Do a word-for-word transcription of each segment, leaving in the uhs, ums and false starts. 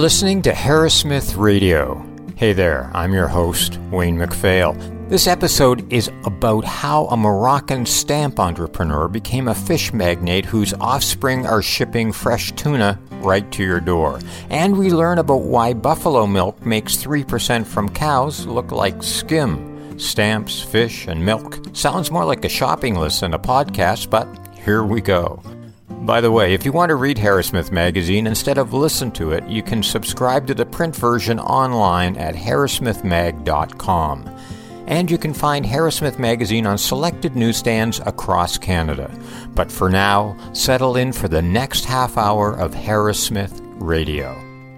listening to Harrismith Radio. Hey there, I'm your host, Wayne MacPhail. This episode is about how a Moroccan stamp entrepreneur became a fish magnate whose offspring are shipping fresh tuna right to your door. And we learn about why buffalo milk makes three percent from cows look like skim. Stamps, fish, and milk. Sounds more like a shopping list than a podcast, but here we go. By the way, if you want to read Harrismith Magazine instead of listen to it, you can subscribe to the print version online at harrismith mag dot com. And you can find Harrismith Magazine on selected newsstands across Canada. But for now, settle in for the next half hour of Harrismith Radio.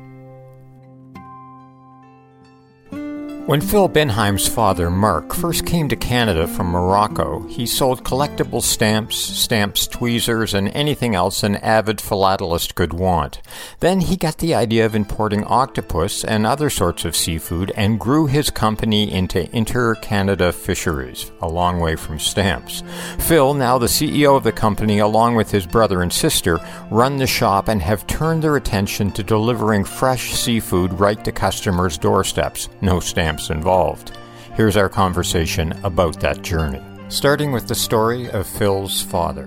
When Phil Benheim's father, Mark, first came to Canada from Morocco, he sold collectible stamps, stamps, tweezers, and anything else an avid philatelist could want. Then he got the idea of importing octopus and other sorts of seafood and grew his company into Inter-Canada Fisheries, a long way from stamps. Phil, now the C E O of the company, along with his brother and sister, run the shop and have turned their attention to delivering fresh seafood right to customers' doorsteps. No stamps involved. Here's our conversation about that journey, starting with the story of Phil's father.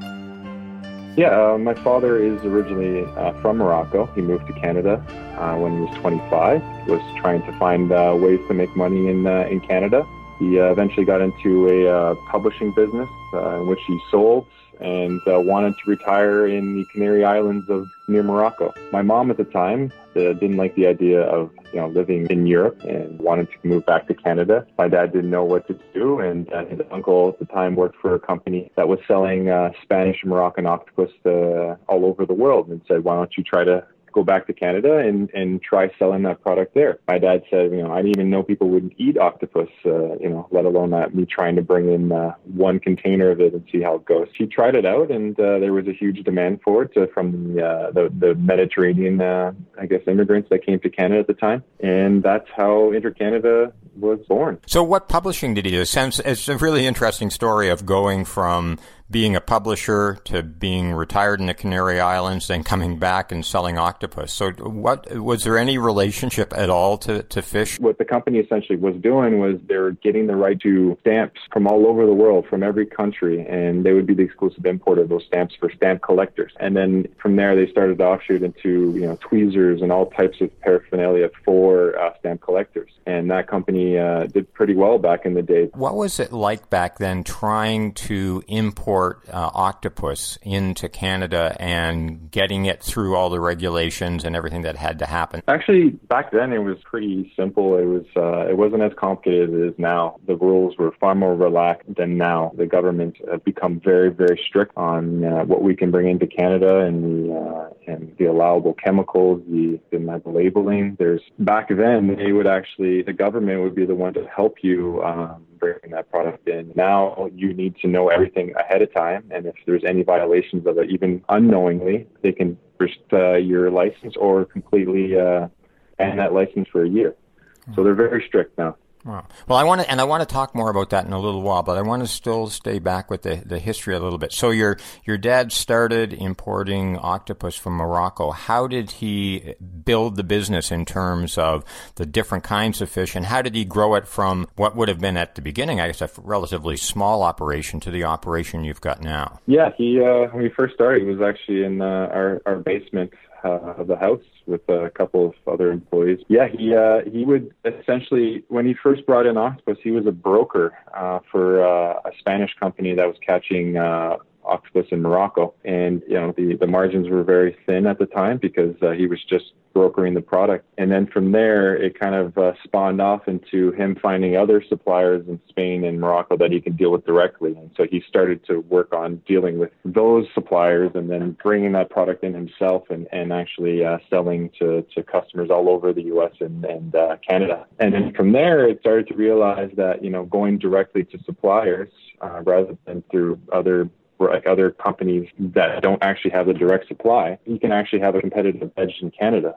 Yeah, uh, my father is originally uh, from Morocco. He moved to Canada uh, when he was twenty-five. He was trying to find uh, ways to make money in uh, in Canada. He uh, eventually got into a uh, publishing business uh, in which he sold and uh, wanted to retire in the Canary Islands of near Morocco. My mom at the time uh, didn't like the idea of you know living in Europe and wanted to move back to Canada. My dad didn't know what to do, and uh, his uncle at the time worked for a company that was selling uh, Spanish and Moroccan octopus uh, all over the world, and said, "Why don't you try to go back to Canada and, and try selling that product there?" My dad said, you know, I didn't even know people would eat octopus, uh, you know, let alone uh, me trying to bring in uh, one container of it and see how it goes. He tried it out, and uh, there was a huge demand for it uh, from the, uh, the the Mediterranean, uh, I guess, immigrants that came to Canada at the time. And that's how Inter-Canada was born. So what publishing did he do? It sounds, it's a really interesting story of going from being a publisher to being retired in the Canary Islands, then coming back and selling octopus. So what was there any relationship at all to, to fish? What the company essentially was doing was they were getting the right to stamps from all over the world, from every country, and they would be the exclusive importer of those stamps for stamp collectors. And then from there, they started to offshoot into, you know, tweezers and all types of paraphernalia for uh, stamp collectors. And that company uh, did pretty well back in the day. What was it like back then trying to import Uh, octopus into Canada and getting it through all the regulations and everything that had to happen? Actually, back then it was pretty simple. It was uh, it wasn't as complicated as it is now. The rules were far more relaxed than now. The government have become very, very strict on uh, what we can bring into Canada and the uh, and the allowable chemicals, the, the labeling. There's back then they would actually the government would be the one to help you um, bring that product in. Now you need to know everything ahead of time, and if there's any violations of it, even unknowingly, they can restrict uh, your license or completely uh, ban that license for a year. So they're very strict now. Wow. Well, I want to, and I want to talk more about that in a little while, but I want to still stay back with the, the history a little bit. So your your dad started importing octopus from Morocco. How did he build the business in terms of the different kinds of fish, and how did he grow it from what would have been at the beginning, I guess, a relatively small operation to the operation you've got now? Yeah, he uh, when we first started, he was actually in uh, our, our basement uh, of the house with a couple of other employees. Yeah, he uh, he would essentially, when he first brought in octopus, he was a broker uh, for uh, a Spanish company that was catching uh, octopus in Morocco. And, you know, the, the margins were very thin at the time because uh, he was just brokering the product. And then from there, it kind of uh, spawned off into him finding other suppliers in Spain and Morocco that he could deal with directly. And so he started to work on dealing with those suppliers and then bringing that product in himself and, and actually uh, selling to, to customers all over the U S and, and uh, Canada. And then from there, it started to realize that, you know, going directly to suppliers uh, rather than through other like other companies that don't actually have the direct supply, you can actually have a competitive edge in Canada.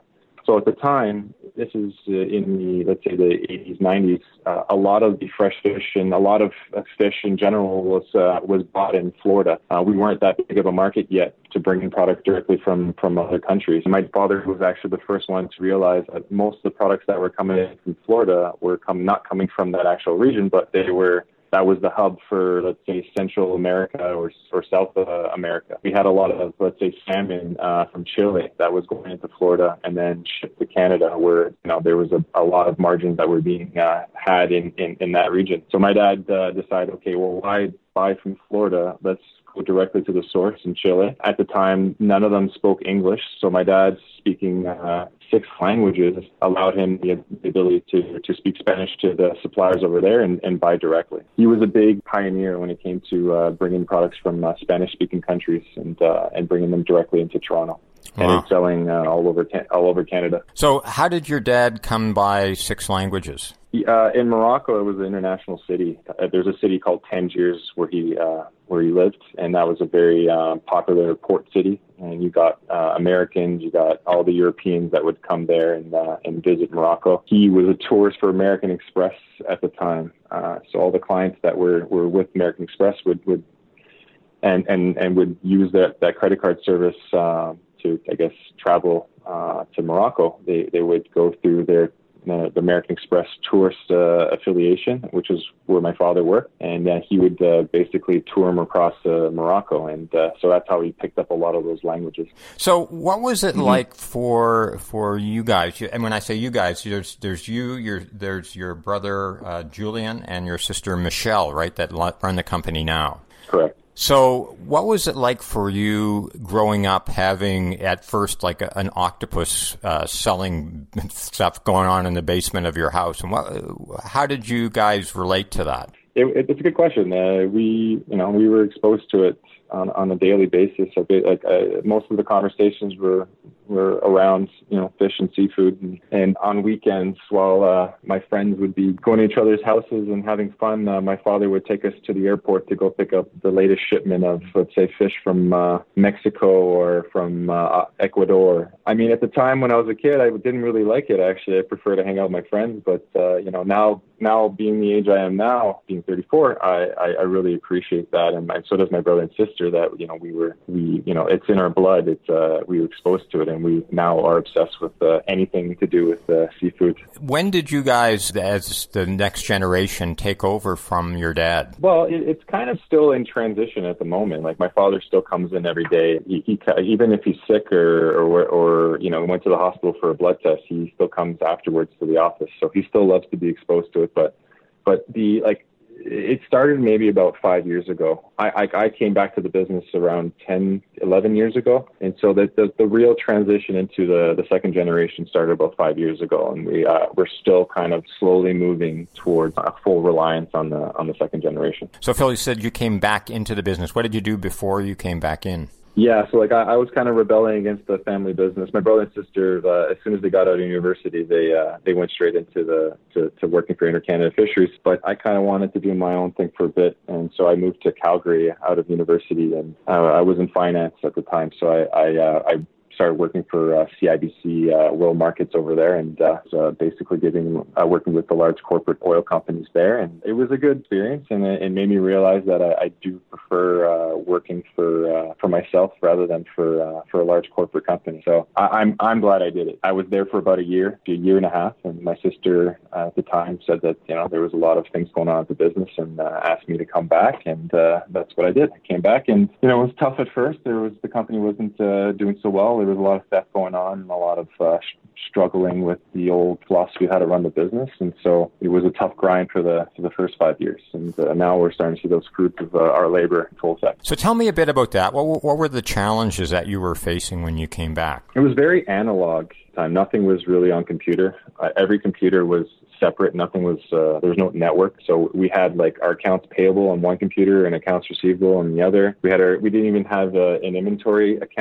So at the time, this is uh, in the, let's say, the eighties, nineties, uh, a lot of the fresh fish and a lot of uh, fish in general was uh, was bought in Florida. Uh, we weren't that big of a market yet to bring in products directly from, from other countries. My father was actually the first one to realize that most of the products that were coming in from Florida were come, not coming from that actual region, but they were that was the hub for, let's say, Central America or or South uh, America. We had a lot of, let's say, salmon uh, from Chile that was going into Florida and then shipped to Canada, where you know there was a, a lot of margins that were being uh, had in, in, in that region. So my dad uh, decided, okay, well, why buy from Florida? Let's go directly to the source in Chile. At the time, none of them spoke English, so my dad, speaking uh, six languages, allowed him the, the ability to, to speak Spanish to the suppliers over there and, and buy directly. He was a big pioneer when it came to uh, bringing products from uh, Spanish-speaking countries and uh, and bringing them directly into Toronto. Wow. And selling uh, all over all over Canada. So how did your dad come by six languages? Uh, in Morocco, it was an international city. Uh, there's a city called Tangiers where he uh, where he lived, and that was a very uh, popular port city. And you got uh, Americans, you got all the Europeans that would come there and uh, and visit Morocco. He was a tourist for American Express at the time, uh, so all the clients that were, were with American Express would would and and, and would use that, that credit card service uh, to, I guess, travel uh, to Morocco. They they would go through their Uh, the American Express tourist uh, affiliation, which is where my father worked, and uh, he would uh, basically tour them across uh, Morocco, and uh, so that's how he picked up a lot of those languages. So, what was it mm-hmm. like for for you guys? And when I say you guys, there's there's you, your there's your brother uh, Julian, and your sister Michelle, right? That run the company now. Correct. So what was it like for you growing up, having at first like a, an octopus uh, selling stuff going on in the basement of your house? And what, how did you guys relate to that? It, it, it's a good question. Uh, we, you know, we were exposed to it on, on a daily basis. A bit, like uh, most of the conversations were were around, you know, fish and seafood, and, and on weekends, while uh, my friends would be going to each other's houses and having fun, uh, my father would take us to the airport to go pick up the latest shipment of, let's say, fish from uh, Mexico or from uh, Ecuador. I mean, at the time when I was a kid, I didn't really like it. Actually, I prefer to hang out with my friends. But uh, you know, now, now being the age I am now, being thirty-four, I, I, I really appreciate that, and my, so does my brother and sister. That you know, we were, we, you know, it's in our blood. It's uh, we were exposed to it, and we now are obsessed with uh, anything to do with uh, seafood. When did you guys, as the next generation, take over from your dad? Well, it, it's kind of still in transition at the moment. Like, my father still comes in every day. He, he even if he's sick or, or or you know went to the hospital for a blood test, he still comes afterwards to the office. So he still loves to be exposed to it. But but the like. It started maybe about five years ago. I, I, I came back to the business around ten, eleven years ago. And so the, the, the real transition into the, the second generation started about five years ago. And we, uh, we're still kind of slowly moving towards a full reliance on the, on the second generation. So Phil, you said you came back into the business. What did you do before you came back in? Yeah, so like I, I was kind of rebelling against the family business. My brother and sister, uh, as soon as they got out of university, they uh, they went straight into the to, to working for Inter-Canada Fisheries. But I kind of wanted to do my own thing for a bit, and so I moved to Calgary out of university, and uh, I was in finance at the time. So I I, uh, I started working for uh, C I B C uh, World Markets over there, and uh, uh, basically giving uh, working with the large corporate oil companies there. And it was a good experience, and it, it made me realize that I, I do prefer uh, working for uh, for myself rather than for uh, for a large corporate company. So I, I'm I'm glad I did it. I was there for about a year, a year and a half, and my sister uh, at the time said that you know there was a lot of things going on at the business, and uh, asked me to come back, and uh, that's what I did. I came back, and you know it was tough at first. There was the company wasn't uh, doing so well. There was a lot of stuff going on and a lot of uh, sh- struggling with the old philosophy of how to run the business, and so it was a tough grind for the for the first five years. And uh, now we're starting to see those fruits of uh, our labor in full effect. So tell me a bit about that. What, what were the challenges that you were facing when you came back? It was very analog time. Nothing was really on computer. Uh, every computer was separate. Nothing was, uh, there was no network. So we had like our accounts payable on one computer and accounts receivable on the other. We had our, we didn't even have uh, an inventory account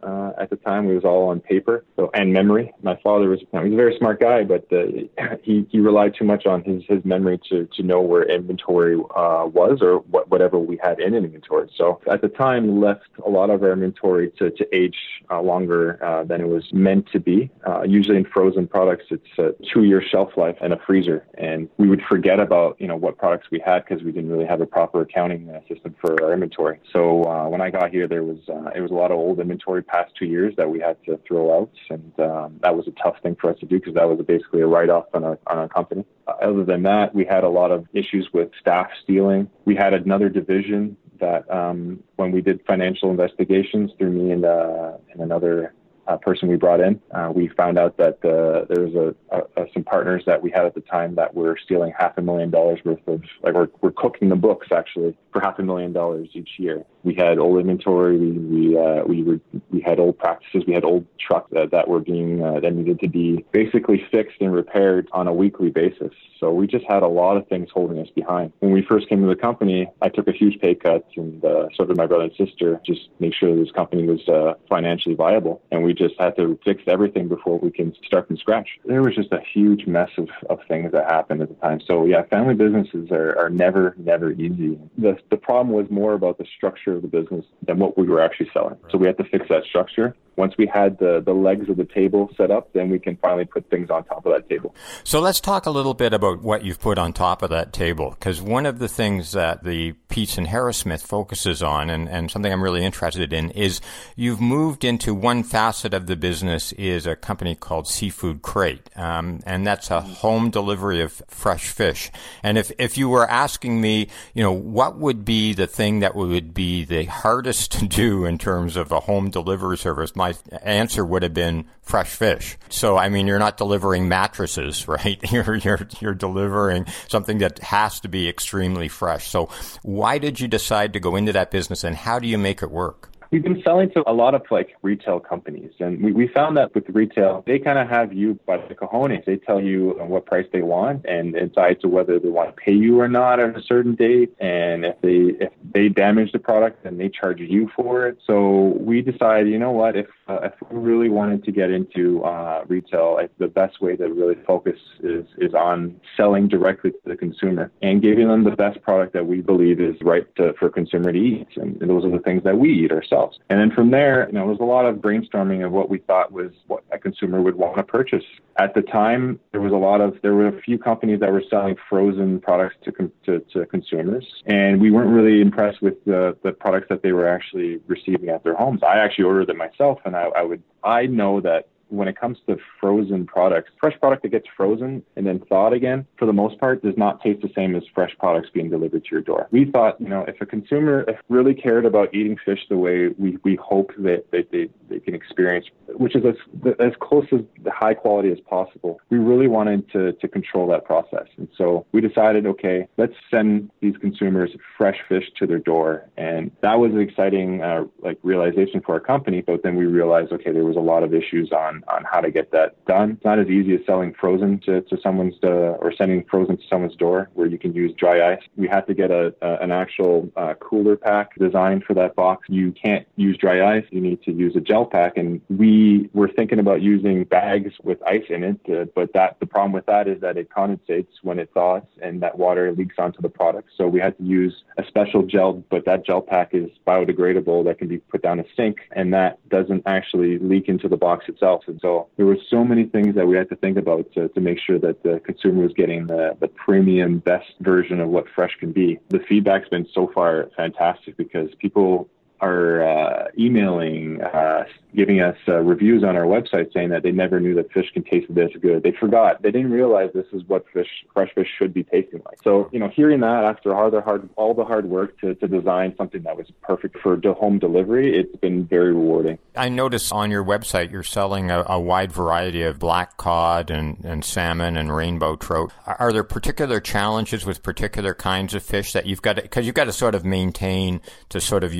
uh, at the time. It was all on paper so and memory. My father was, he was a very smart guy, but uh, he, he relied too much on his, his memory to, to know where inventory uh, was or what, whatever we had in inventory. So at the time, left a lot of our inventory to, to age uh, longer uh, than it was meant to be. Uh, usually in frozen products, it's a two-year shelf life and a freezer. And we would forget about, you know, what products we had because we didn't really have a proper accounting uh, system for our inventory. So uh, when I got here, there was uh, it was a lot of old inventory past two years that we had to throw out. And um, that was a tough thing for us to do because that was basically a write-off on our, on our company. Uh, other than that, we had a lot of issues with staff stealing. We had another division that um, when we did financial investigations through me and, uh, and another uh, person we brought in, uh, we found out that uh, there was a, a, a, some partners that we had at the time that were stealing half a million dollars worth of, like we're, we're cooking the books actually for half a million dollars each year. We had old inventory. We we uh, we were we had old practices. We had old trucks that, that were being uh, that needed to be basically fixed and repaired on a weekly basis. So we just had a lot of things holding us behind. When we first came to the company, I took a huge pay cut, and uh, so did my brother and sister. Just make sure this company was uh, financially viable, and we just had to fix everything before we can start from scratch. There was just a huge mess of, of things that happened at the time. So yeah, family businesses are, are never never easy. The the problem was more about the structure of the business than what we were actually selling. So we had to fix that structure. Once we had the, the legs of the table set up, then we can finally put things on top of that table. So let's talk a little bit about what you've put on top of that table, because one of the things that the Peets and Harrismith focuses on, and, and something I'm really interested in, is you've moved into one facet of the business is a company called Seafood Crate, um, and that's a home delivery of fresh fish. And if, if you were asking me, you know, what would be the thing that would be the hardest to do in terms of a home delivery service, my answer would have been fresh fish. So, I mean, you're not delivering mattresses, right? You're, you're, you're delivering something that has to be extremely fresh. So why did you decide to go into that business, and how do you make it work? We've been selling to a lot of like retail companies, and we, we found that with retail, they kind of have you by the cojones. They tell you what price they want and decide to whether they want to pay you or not at a certain date. And if they if they damage the product, then they charge you for it. So we decided, you know what, if uh, if we really wanted to get into uh, retail, I, the best way to really focus is is on selling directly to the consumer and giving them the best product that we believe is right to, for a consumer to eat. And, and those are the things that we eat ourselves. And then from there, you know, there was a lot of brainstorming of what we thought was what a consumer would want to purchase. At the time, there was a lot of, there were a few companies that were selling frozen products to to, to consumers, and we weren't really impressed with the, the products that they were actually receiving at their homes. I actually ordered them myself, and I, I would, I know that when it comes to frozen products, fresh product that gets frozen and then thawed again, for the most part, does not taste the same as fresh products being delivered to your door. We thought, you know, if a consumer if really cared about eating fish the way we, we hope that, that they, they can experience, which is as, as close as the high quality as possible, we really wanted to, to control that process. And so we decided, okay, let's send these consumers fresh fish to their door. And that was an exciting uh, like realization for our company. But then we realized, okay, there was a lot of issues on on how to get that done. It's not as easy as selling frozen to, to someone's, uh, or sending frozen to someone's door where you can use dry ice. We had to get a, a an actual uh, cooler pack designed for that box. You can't use dry ice. You need to use a gel pack. And we were thinking about using bags with ice in it, uh, but that the problem with that is that it condensates when it thaws and that water leaks onto the product. So we had to use a special gel, but that gel pack is biodegradable that can be put down a sink, and that doesn't actually leak into the box itself. And so there were so many things that we had to think about to, to make sure that the consumer was getting the, the premium, best version of what fresh can be. The feedback's been so far fantastic because people are uh, emailing, uh, giving us uh, reviews on our website saying that they never knew that fish can taste this good. They forgot. They didn't realize this is what fish, fresh fish should be tasting like. So, you know, hearing that after all the hard, all the hard work to, to design something that was perfect for home delivery, it's been very rewarding. I noticed on your website you're selling a, a wide variety of black cod and, and salmon and rainbow trout. Are there particular challenges with particular kinds of fish that you've got to, because you've got to sort of maintain to sort of use a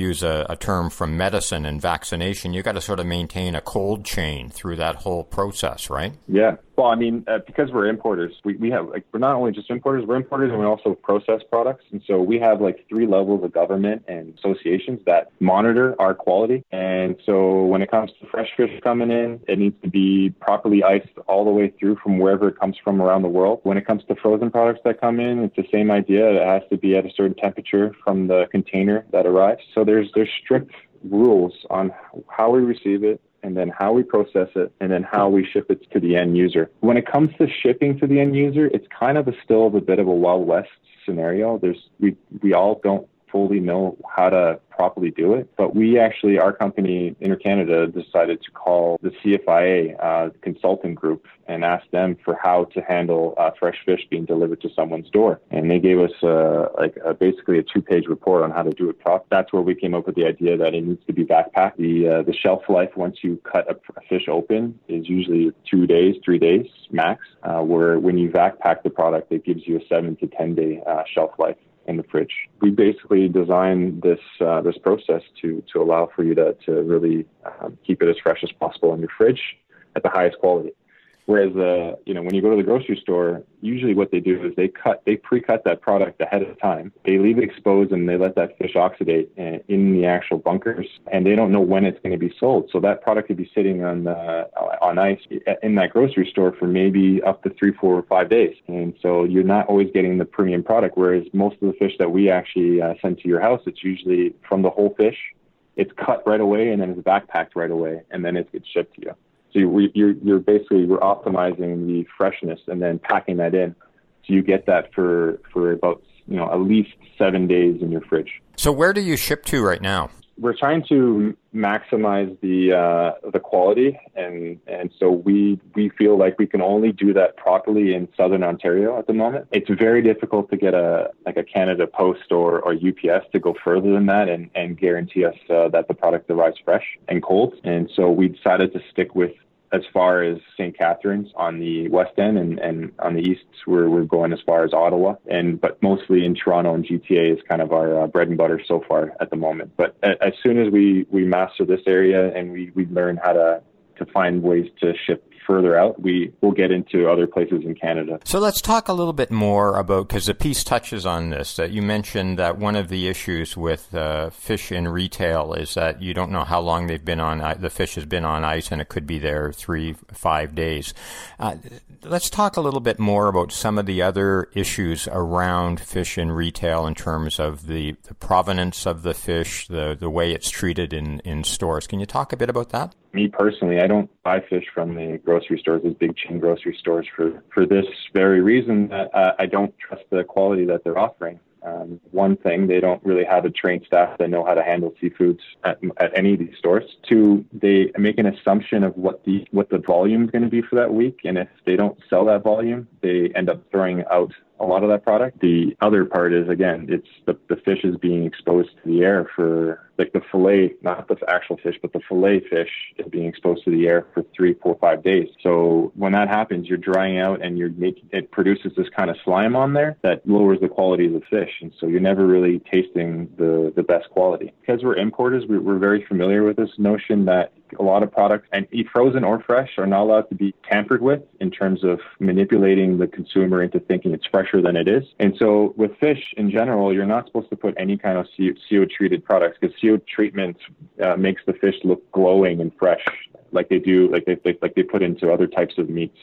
a term from medicine and vaccination, you got to sort of maintain a cold chain through that whole process, right? Yeah. Well, I mean, uh, because we're importers, we, we have, like, we're not only just importers, we're importers and we also process products. And so we have like three levels of government and associations that monitor our quality. And so when it comes to fresh fish coming in, it needs to be properly iced all the way through from wherever it comes from around the world. When it comes to frozen products that come in, it's the same idea. It has to be at a certain temperature from the container that arrives. So there's, there's strict rules on how we receive it, and then how we process it, and then how we ship it to the end user. When it comes to shipping to the end user, it's kind of a still a bit of a Wild West scenario. There's we we all don't fully know how to properly do it, but we actually, our company, InterCanada, decided to call the C F I A uh, consulting group and ask them for how to handle uh, fresh fish being delivered to someone's door. And they gave us uh, like a, basically a two-page report on how to do it properly. That's where we came up with the idea that it needs to be backpacked. The uh, the shelf life once you cut a, a fish open is usually two days, three days max. Uh, where when you backpack the product, it gives you a seven to ten day uh, shelf life in the fridge. We basically designed this uh, this process to to allow for you to to really um, keep it as fresh as possible in your fridge at the highest quality. Whereas, uh, you know, when you go to the grocery store, usually what they do is they cut, they pre-cut that product ahead of time. They leave it exposed and they let that fish oxidate in the actual bunkers, and they don't know when it's going to be sold. So that product could be sitting on uh, on ice in that grocery store for maybe up to three, four, or five days. And so you're not always getting the premium product. Whereas most of the fish that we actually uh, send to your house, it's usually from the whole fish. It's cut right away and then it's backpacked right away, and then it gets shipped to you. So you're, you're basically, we're optimizing the freshness and then packing that in. So you get that for, for about, you know, at least seven days in your fridge. So where do you ship to right now? We're trying to maximize the uh, the quality, and and so we we feel like we can only do that properly in Southern Ontario at the moment. It's very difficult to get a like a Canada Post or, or U P S to go further than that and, and guarantee us uh, that the product arrives fresh and cold. And so we decided to stick with as far as Saint Catharines on the west end, and, and on the east we're, we're going as far as Ottawa, and but mostly in Toronto and G T A is kind of our uh, bread and butter so far at the moment. But a, as soon as we, we master this area and we, we learn how to, to find ways to ship further out, we will get into other places in Canada. So let's talk a little bit more about, because the piece touches on this, that you mentioned that one of the issues with uh, fish in retail is that you don't know how long they've been on, the fish has been on ice, and it could be there three, five days. Uh, let's talk a little bit more about some of the other issues around fish in retail in terms of the, the provenance of the fish, the, the way it's treated in, in stores. Can you talk a bit about that? Me personally, I don't buy fish from the grocery stores, these big chain grocery stores, for, for this very reason that uh, I don't trust the quality that they're offering. Um, one thing, they don't really have a trained staff that know how to handle seafoods at, at any of these stores. Two, they make an assumption of what the what the volume is going to be for that week, and if they don't sell that volume, they end up throwing out a lot of that product. The other part is, again, it's the, the fish is being exposed to the air for, like the fillet, not the actual fish, but the fillet fish is being exposed to the air for three, four, five days. So when that happens, you're drying out and you're making, it produces this kind of slime on there that lowers the quality of the fish. And so you're never really tasting the, the best quality. Because we're importers, we, we're very familiar with this notion that a lot of products, and frozen or fresh, are not allowed to be tampered with in terms of manipulating the consumer into thinking it's fresher than it is. And so with fish in general, you're not supposed to put any kind of C O treated products, because C O treatment uh, makes the fish look glowing and fresh, like they do, like they, they like they put into other types of meats.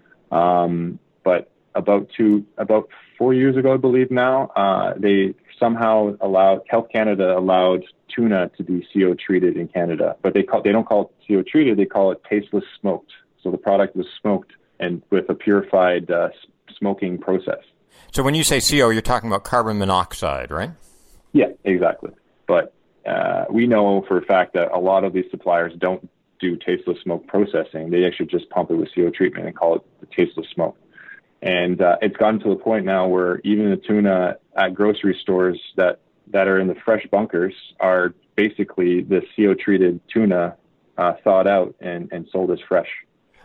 Um, but about two, about four years ago, I believe now, uh, they somehow allowed, Health Canada allowed tuna to be C O treated in Canada, but they call, they don't call it C O treated, they call it tasteless smoked. So the product was smoked and with a purified uh, smoking process. So when you say C O, you're talking about carbon monoxide, right? Yeah, exactly. But uh, we know for a fact that a lot of these suppliers don't do tasteless smoke processing. They actually just pump it with C O treatment and call it the tasteless smoke. And uh, it's gotten to the point now where even the tuna at grocery stores that, that are in the fresh bunkers are basically the C O treated tuna uh, thawed out and, and sold as fresh.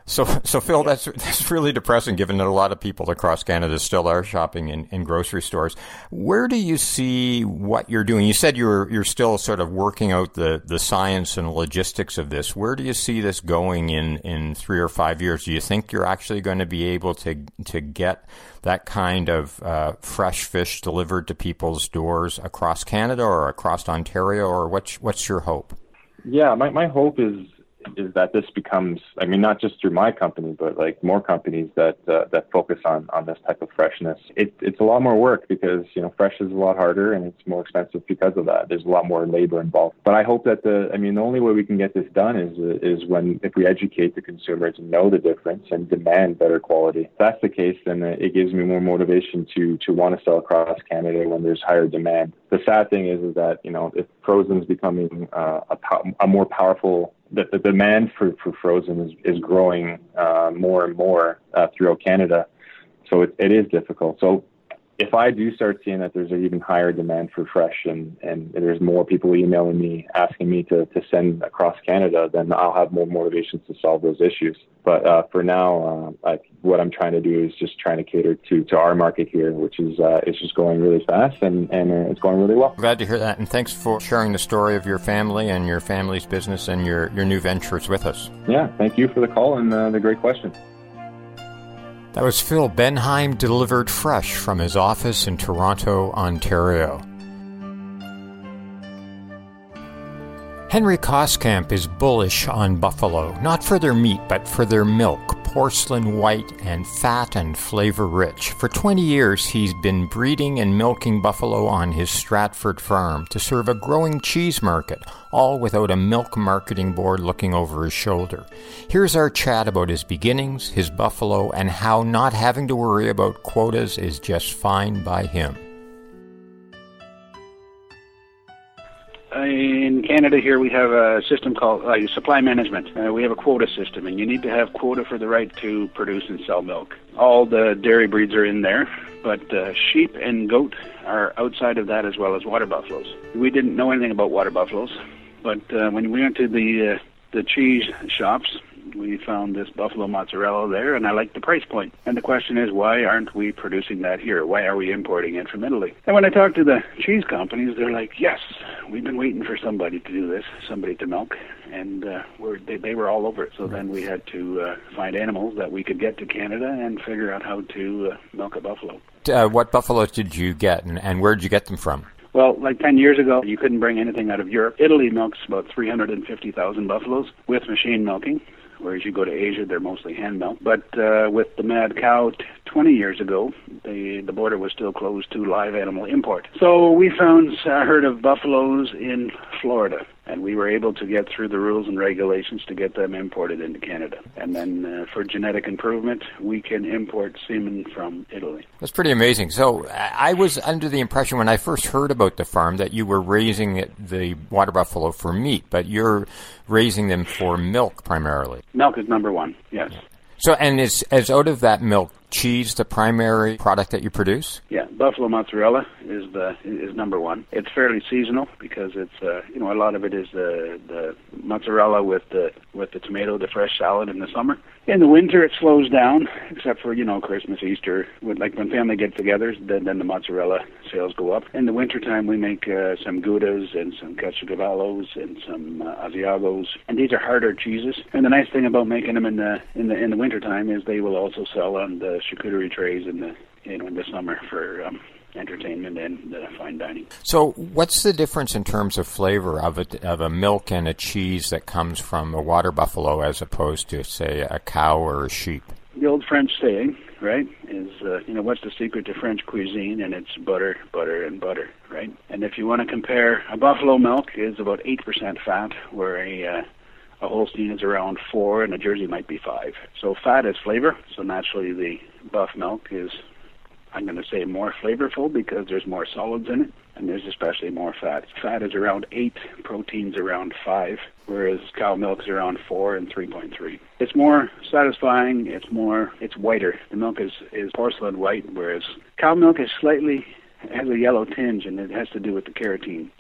So, so Phil, that's that's really depressing, given that a lot of people across Canada still are shopping in, in grocery stores. Where do you see what you're doing? You said you're you're still sort of working out the, the science and logistics of this. Where do you see this going in, in three or five years? Do you think you're actually going to be able to to get that kind of uh, fresh fish delivered to people's doors across Canada or across Ontario, or what's what's your hope? Yeah, my my hope is. is that this becomes, I mean, not just through my company, but like more companies that uh, that focus on, on this type of freshness. It, it's a lot more work because, you know, fresh is a lot harder and it's more expensive because of that. There's a lot more labor involved. But I hope that the, I mean, the only way we can get this done is is when, if we educate the consumer to know the difference and demand better quality. If that's the case, then it gives me more motivation to to want to sell across Canada when there's higher demand. The sad thing is, is that, you know, if frozen is becoming uh, a, a more powerful that the demand for, for frozen is, is growing uh, more and more uh, throughout Canada. So it, it is difficult. So if I do start seeing that there's an even higher demand for fresh and, and there's more people emailing me, asking me to, to send across Canada, then I'll have more motivations to solve those issues. But uh, for now, uh, I, what I'm trying to do is just trying to cater to, to our market here, which is uh, is just going really fast and, and uh, it's going really well. Glad to hear that. And thanks for sharing the story of your family and your family's business and your, your new ventures with us. Yeah, thank you for the call and uh, the great question. That was Phil Benheim, delivered fresh from his office in Toronto, Ontario. Henry Koskamp is bullish on buffalo, not for their meat, but for their milk, porcelain white and fat and flavor rich. For twenty years, he's been breeding and milking buffalo on his Stratford farm to serve a growing cheese market, all without a milk marketing board looking over his shoulder. Here's our chat about his beginnings, his buffalo, and how not having to worry about quotas is just fine by him. In Canada here, we have a system called uh, supply management. Uh, we have a quota system, and you need to have quota for the right to produce and sell milk. All the dairy breeds are in there, but uh, sheep and goat are outside of that, as well as water buffaloes. We didn't know anything about water buffaloes, but uh, when we went to the uh, the cheese shops, we found this buffalo mozzarella there, and I liked the price point. And the question is, why aren't we producing that here? Why are we importing it from Italy? And when I talked to the cheese companies, they're like, yes, we've been waiting for somebody to do this, somebody to milk, and uh, we're, they, they were all over it. So then we had to uh, find animals that we could get to Canada and figure out how to uh, milk a buffalo. Uh, what buffaloes did you get, and, and where did you get them from? Well, like ten years ago, you couldn't bring anything out of Europe. Italy milks about three hundred fifty thousand buffaloes with machine milking, whereas you go to Asia, they're mostly hand milk. But uh, with the mad cow t- twenty years ago, the the border was still closed to live animal import. So we found a herd of buffaloes in Florida, and we were able to get through the rules and regulations to get them imported into Canada. And then uh, for genetic improvement, we can import semen from Italy. That's pretty amazing. So I was under the impression when I first heard about the farm that you were raising it, the water buffalo for meat, but you're raising them for milk primarily. Milk is number one, yes. So, and is, is out of that milk cheese the primary product that you produce? Yeah, buffalo mozzarella is the is number one. It's fairly seasonal because it's uh, you know a lot of it is the the mozzarella with the with the tomato, the fresh salad in the summer. In the winter, it slows down, except for you know Christmas, Easter, when, like when family get-togethers. Then then the mozzarella sales go up. In the wintertime, we make uh, some Goudas and some Caciocavallos and some uh, Asiagos, and these are harder cheeses. And the nice thing about making them in the in the in the wintertime is they will also sell on the charcuterie trays in the you know in the summer for um, entertainment and uh, fine dining. So, what's the difference in terms of flavor of a of a milk and a cheese that comes from a water buffalo as opposed to, say, a cow or a sheep? The old French saying, right, is uh, you know what's the secret to French cuisine? And it's butter, butter, and butter, right? And if you want to compare, a buffalo milk is about eight percent fat, where a uh, a Holstein is around four, and a Jersey might be five. So fat is flavor. So naturally, the buff milk is, I'm going to say, more flavorful because there's more solids in it, and there's especially more fat. Fat is around eight, protein's around five, whereas cow milk is around four and three point three. It's more satisfying. It's more, it's whiter. The milk is, is porcelain white, whereas cow milk is slightly, has a yellow tinge, and it has to do with the carotene.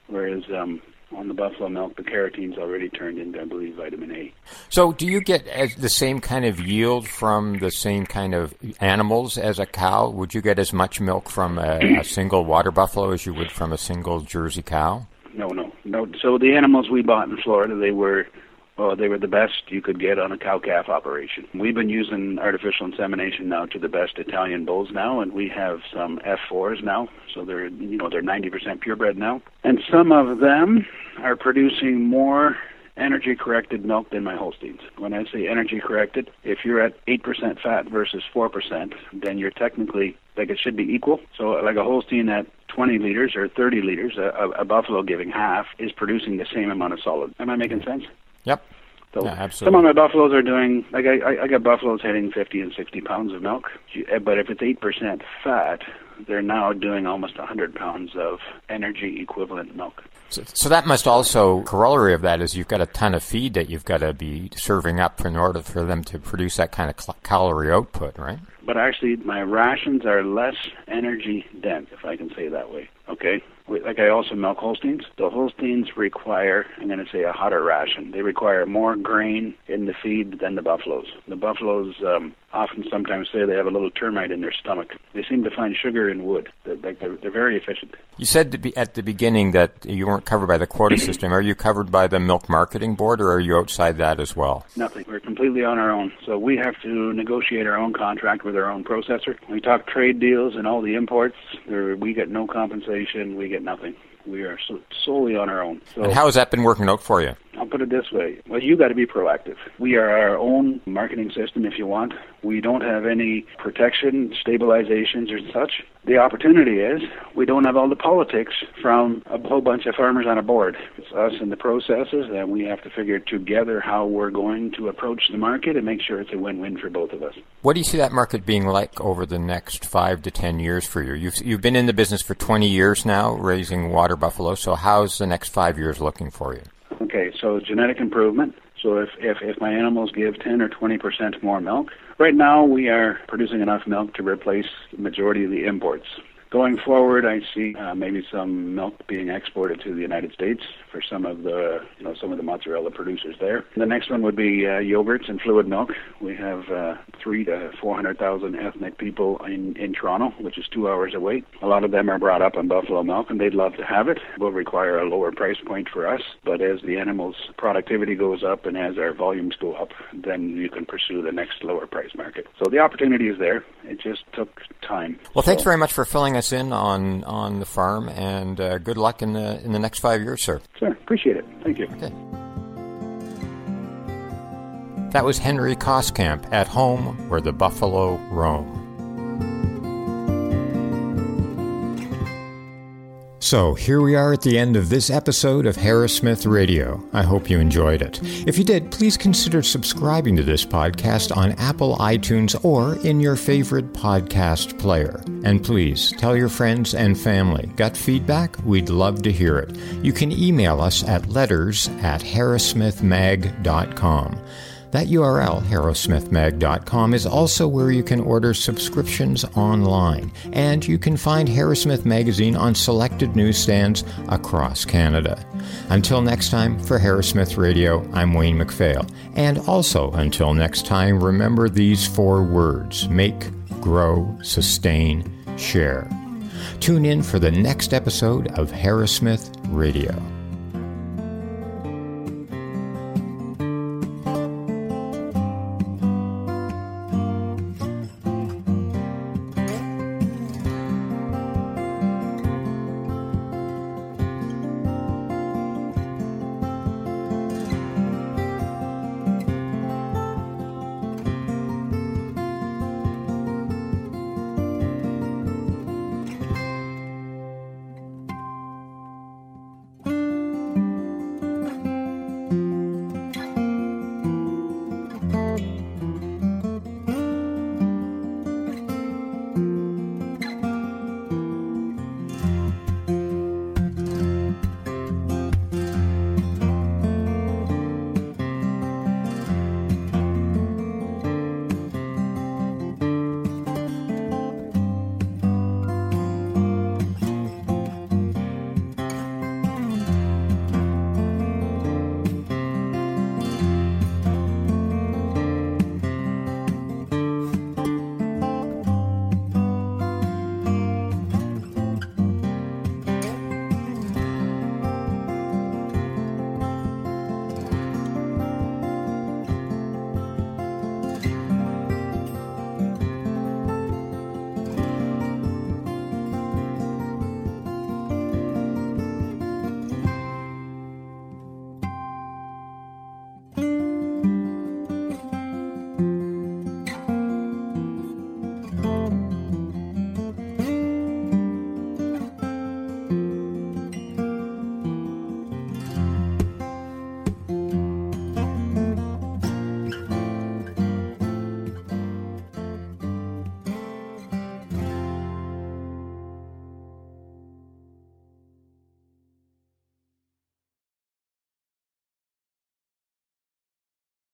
whereas um, on the buffalo milk, the carotine's already turned into, I believe, vitamin A. So do you get as the same kind of yield from the same kind of animals as a cow? Would you get as much milk from a, a single water buffalo as you would from a single Jersey cow? No, no, no. So the animals we bought in Florida, they were well, they were the best you could get on a cow-calf operation. We've been using artificial insemination now to the best Italian bulls now, and we have some F fours now. So they're, you know, they're ninety percent purebred now. And some of them are producing more energy-corrected milk than my Holsteins. When I say energy-corrected, if you're at eight percent fat versus four percent, then you're technically, like it should be equal. So like a Holstein at twenty liters or thirty liters, a, a buffalo giving half, is producing the same amount of solid. Am I making sense? Yep. So yeah, absolutely. Some of my buffaloes are doing, like I, I, I got buffaloes hitting fifty and sixty pounds of milk, but if it's eight percent fat, they're now doing almost one hundred pounds of energy equivalent milk. So, so that must also, corollary of that is you've got a ton of feed that you've got to be serving up in order for them to produce that kind of cal- calorie output, right? But actually, my rations are less energy dense, if I can say it that way. Okay? Like I also milk Holsteins. The Holsteins require, I'm going to say, a hotter ration. They require more grain in the feed than the buffaloes. The buffaloes um, often sometimes say they have a little termite in their stomach. They seem to find sugar in wood. They're, like they're, they're very efficient. You said to be at the beginning that you weren't covered by the quota system. Are you covered by the Milk Marketing Board, or are you outside that as well? Nothing. We're completely on our own. So we have to negotiate our own contract with our own processor. We talk trade deals and all the imports. There, we get no compensation. We get nothing. We are so, solely on our own. So, and how has that been working out for you? I'll put it this way. Well, you got to be proactive. We are our own marketing system, if you want. We don't have any protection, stabilizations, or such. The opportunity is we don't have all the politics from a whole bunch of farmers on a board. It's us and the processes, and we have to figure together how we're going to approach the market and make sure it's a win-win for both of us. What do you see that market being like over the next five to ten years for you? You've you've been in the business for twenty years now, raising water buffalo. So how's the next five years looking for you? Okay, so genetic improvement. So if, if, if my animals give ten or twenty percent more milk, right now we are producing enough milk to replace the majority of the imports. Going forward, I see uh, maybe some milk being exported to the United States for some of the, you know, some of the mozzarella producers there. The next one would be uh, yogurts and fluid milk. We have uh, three to four hundred thousand ethnic people in, in Toronto, which is two hours away. A lot of them are brought up on buffalo milk, and they'd love to have it. It will require a lower price point for us, but as the animal's productivity goes up and as our volumes go up, then you can pursue the next lower price market. So the opportunity is there. It just took time. Well, thanks so, very much for filling us in on on the farm, and uh, good luck in the in the next five years, sir. Sure, appreciate it. Thank you. Okay. That was Henry Koskamp at home where the buffalo roam. So, here we are at the end of this episode of Harris Smith Radio. I hope you enjoyed it. If you did, please consider subscribing to this podcast on Apple iTunes or in your favorite podcast player. And please, tell your friends and family. Got feedback? We'd love to hear it. You can email us at letters at harris smith mag dot com. That U R L, harris smith mag dot com, is also where you can order subscriptions online, and you can find Harris Smith Magazine on selected newsstands across Canada. Until next time, for Harris Smith Radio, I'm Wayne McPhail. And also, until next time, remember these four words: make, grow, sustain, share. Tune in for the next episode of Harris Smith Radio.